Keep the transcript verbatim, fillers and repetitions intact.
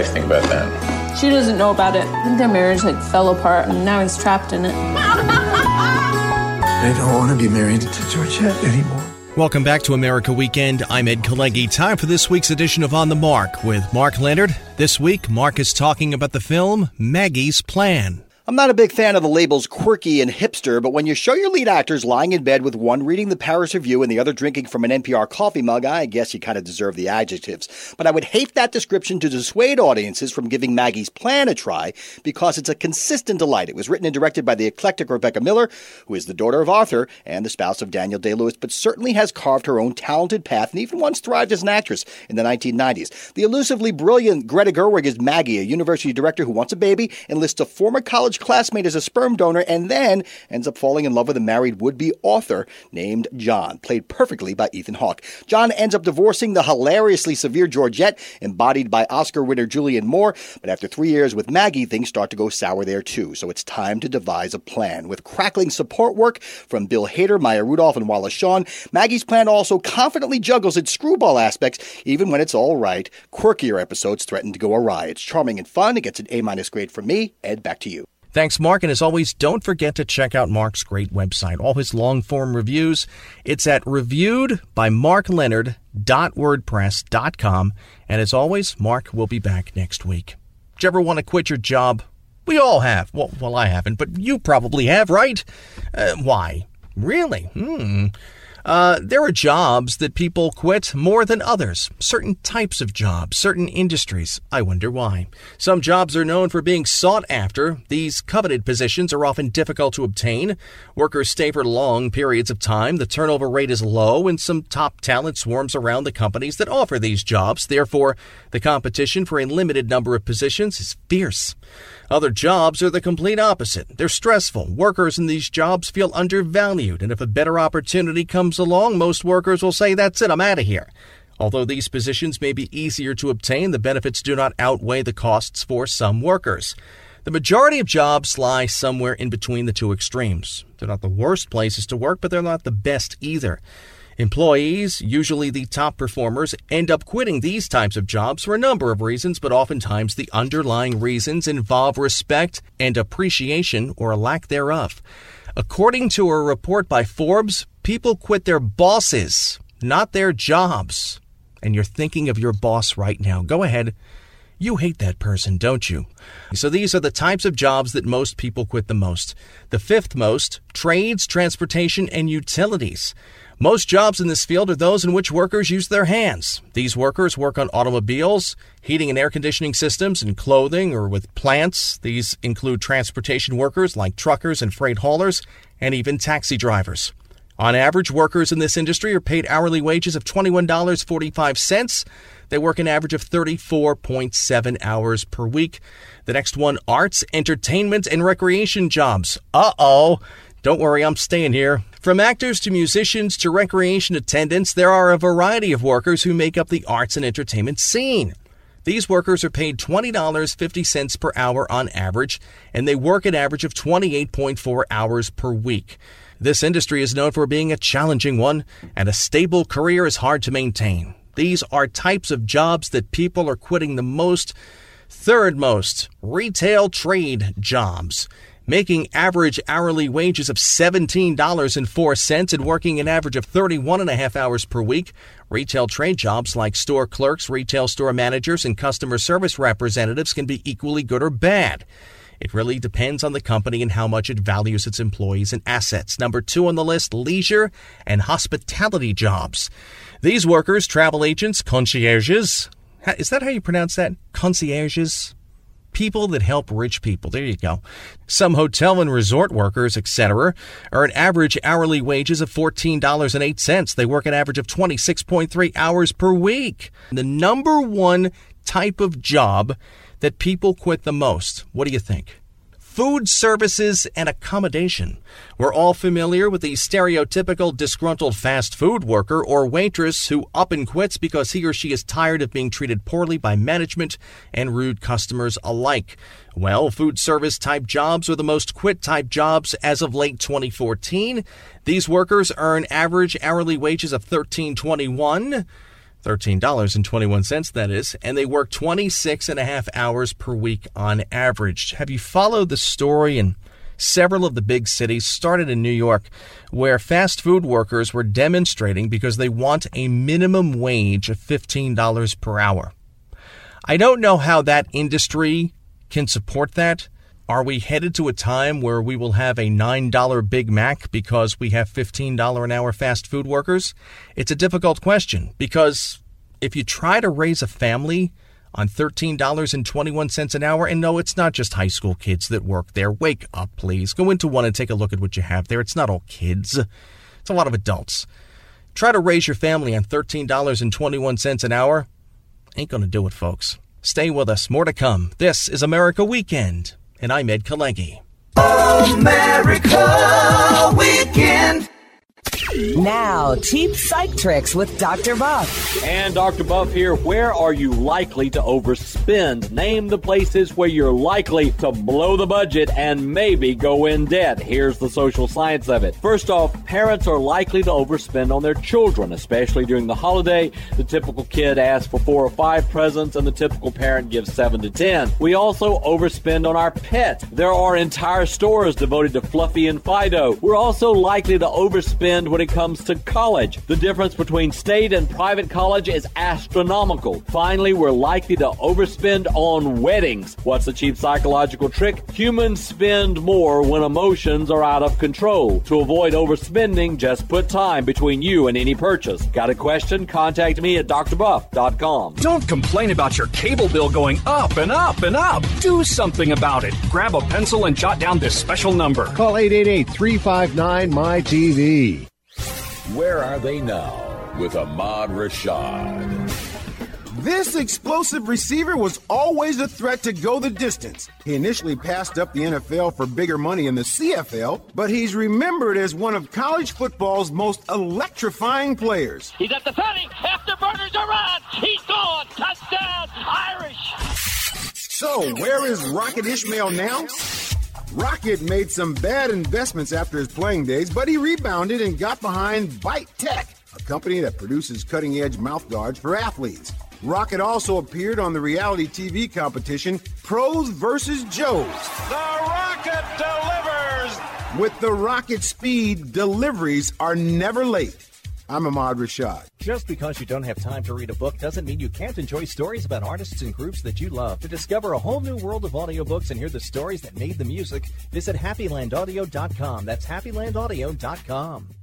guys think about that? She doesn't know about it. I think their marriage like fell apart and now he's trapped in it. I don't want to be married to Georgette anymore. Welcome back to America Weekend. I'm Ed Kalegi. Time for this week's edition of On the Mark with Mark Leonard. This week, Mark is talking about the film Maggie's Plan. I'm not a big fan of the labels quirky and hipster, but when you show your lead actors lying in bed with one reading the Paris Review and the other drinking from an N P R coffee mug, I guess you kind of deserve the adjectives. But I would hate that description to dissuade audiences from giving Maggie's Plan a try, because it's a consistent delight. It was written and directed by the eclectic Rebecca Miller, who is the daughter of Arthur and the spouse of Daniel Day-Lewis, but certainly has carved her own talented path and even once thrived as an actress in the nineteen nineties. The elusively brilliant Greta Gerwig is Maggie, a university director who wants a baby, enlists a former college classmate as a sperm donor, and then ends up falling in love with a married would-be author named John, played perfectly by Ethan Hawke. John ends up divorcing the hilariously severe Georgette, embodied by Oscar winner Julianne Moore, but after three years with Maggie, things start to go sour there too, so it's time to devise a plan. With crackling support work from Bill Hader, Maya Rudolph, and Wallace Shawn, Maggie's Plan also confidently juggles its screwball aspects, even when it's all right. Quirkier episodes threaten to go awry. It's charming and fun. It gets an A-minus grade from me. Ed, back to you. Thanks, Mark, and as always, don't forget to check out Mark's great website, all his long-form reviews. It's at reviewed by mark leonard dot wordpress dot com, and as always, Mark will be back next week. Did you ever want to quit your job? We all have. Well, well I haven't, but you probably have, right? Uh, why? Really? Hmm. Uh, there are jobs that people quit more than others. Certain types of jobs, certain industries. I wonder why. Some jobs are known for being sought after. These coveted positions are often difficult to obtain. Workers stay for long periods of time. The turnover rate is low, and some top talent swarms around the companies that offer these jobs. Therefore, the competition for a limited number of positions is fierce. Other jobs are the complete opposite. They're stressful. Workers in these jobs feel undervalued, and if a better opportunity comes along, most workers will say, that's it, I'm out of here. Although these positions may be easier to obtain, the benefits do not outweigh the costs for some workers. The majority of jobs lie somewhere in between the two extremes. They're not the worst places to work, but they're not the best either. Employees, usually the top performers, end up quitting these types of jobs for a number of reasons, but oftentimes the underlying reasons involve respect and appreciation or a lack thereof. According to a report by Forbes, people quit their bosses, not their jobs. And you're thinking of your boss right now. Go ahead. You hate that person, don't you? So these are the types of jobs that most people quit the most. The fifth most, trades, transportation, and utilities. Most jobs in this field are those in which workers use their hands. These workers work on automobiles, heating and air conditioning systems, and clothing, or with plants. These include transportation workers like truckers and freight haulers, and even taxi drivers. On average, workers in this industry are paid hourly wages of twenty-one dollars and forty-five cents. They work an average of thirty-four point seven hours per week. The next one, arts, entertainment, and recreation jobs. Uh-oh. Don't worry, I'm staying here. From actors to musicians to recreation attendants, there are a variety of workers who make up the arts and entertainment scene. These workers are paid twenty dollars and fifty cents per hour on average, and they work an average of twenty-eight point four hours per week. This industry is known for being a challenging one, and a stable career is hard to maintain. These are types of jobs that people are quitting the most. Third most, retail trade jobs. Making average hourly wages of seventeen dollars and four cents and working an average of thirty-one and a half hours per week. Retail trade jobs like store clerks, retail store managers, and customer service representatives can be equally good or bad. It really depends on the company and how much it values its employees and assets. Number two on the list, leisure and hospitality jobs. These workers, travel agents, concierges. Is that how you pronounce that? Concierges? People that help rich people. There you go. Some hotel and resort workers, et cetera, earn average hourly wages of fourteen dollars and eight cents. They work an average of twenty-six point three hours per week. The number one type of job that people quit the most, what do you think? Food services and accommodation. We're all familiar with the stereotypical disgruntled fast food worker or waitress who up and quits because he or she is tired of being treated poorly by management and rude customers alike. Well, food service type jobs are the most quit type jobs as of late twenty fourteen. These workers earn average hourly wages of thirteen twenty-one. thirteen dollars and twenty-one cents, that is, and they work twenty-six and a half hours per week on average. Have you followed the story in several of the big cities, started in New York, where fast food workers were demonstrating because they want a minimum wage of fifteen dollars per hour? I don't know how that industry can support that. Are we headed to a time where we will have a nine dollar Big Mac because we have fifteen dollars an hour fast food workers? It's a difficult question, because if you try to raise a family on thirteen dollars and twenty-one cents an hour, and no, it's not just high school kids that work there. Wake up, please. Go into one and take a look at what you have there. It's not all kids. It's a lot of adults. Try to raise your family on thirteen dollars and twenty-one cents an hour. Ain't going to do it, folks. Stay with us. More to come. This is America Weekend, and I'm Ed Kalengi. America Weekend. Now, cheap psych tricks with Doctor Buff. And Doctor Buff here. Where are you likely to overspend? Name the places where you're likely to blow the budget and maybe go in debt. Here's the social science of it. First off, parents are likely to overspend on their children, especially during the holiday. The typical kid asks for four or five presents, and the typical parent gives seven to ten. We also overspend on our pet. There are entire stores devoted to Fluffy and Fido. We're also likely to overspend when it comes to college. The difference between state and private college is astronomical. Finally, we're likely to overspend on weddings. What's the cheap psychological trick? Humans spend more when emotions are out of control. To avoid overspending, just put time between you and any purchase. Got a question? Contact me at d r buff dot com. Don't complain about your cable bill going up and up and up. Do something about it. Grab a pencil and jot down this special number. Call eight eight eight, three five nine, M Y T V. Where are they now with Ahmad Rashad? This explosive receiver was always a threat to go the distance. He initially passed up the N F L for bigger money in the C F L, but he's remembered as one of college football's most electrifying players. He's at the thirty. Afterburners are on. He's gone. Touchdown, Irish. So, where is Rocket Ismail now? Rocket made some bad investments after his playing days, but he rebounded and got behind Bite Tech, a company that produces cutting-edge mouthguards for athletes. Rocket also appeared on the reality T V competition Pros versus Joes. The Rocket delivers! With the Rocket speed, deliveries are never late. I'm Ahmad Rashad. Just because you don't have time to read a book doesn't mean you can't enjoy stories about artists and groups that you love. To discover a whole new world of audiobooks and hear the stories that made the music, visit happy land audio dot com. That's happy land audio dot com.